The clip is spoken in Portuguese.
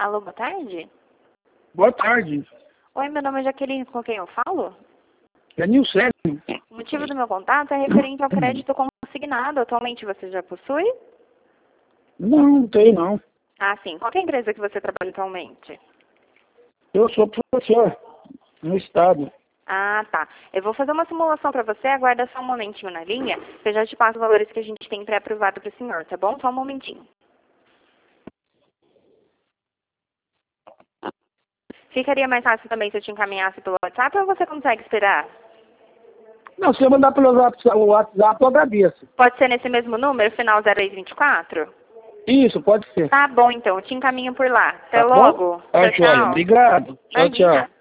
Alô, boa tarde? Boa tarde. Oi, meu nome é Jaqueline, com quem eu falo? É Nilcélio. O motivo do meu contato é referente ao crédito consignado. Atualmente você já possui? Não tem não. Ah, sim. Qual que é a empresa que você trabalha atualmente? Eu sou professor no estado. Ah, tá. Eu vou fazer uma simulação para você. Aguarda só um momentinho na linha, que eu já te passo os valores que a gente tem pré-aprovado para o senhor, tá bom? Só um momentinho. Ficaria mais fácil também se eu te encaminhasse pelo WhatsApp ou você consegue esperar? Não, se eu mandar pelo WhatsApp, eu agradeço. Pode ser nesse mesmo número, final 0624? Isso, pode ser. Tá bom, então. Eu te encaminho por lá. Até Tá bom? logo. Tá, Tchau, joia. tchau. Obrigado. Tchau, tchau. Imagina.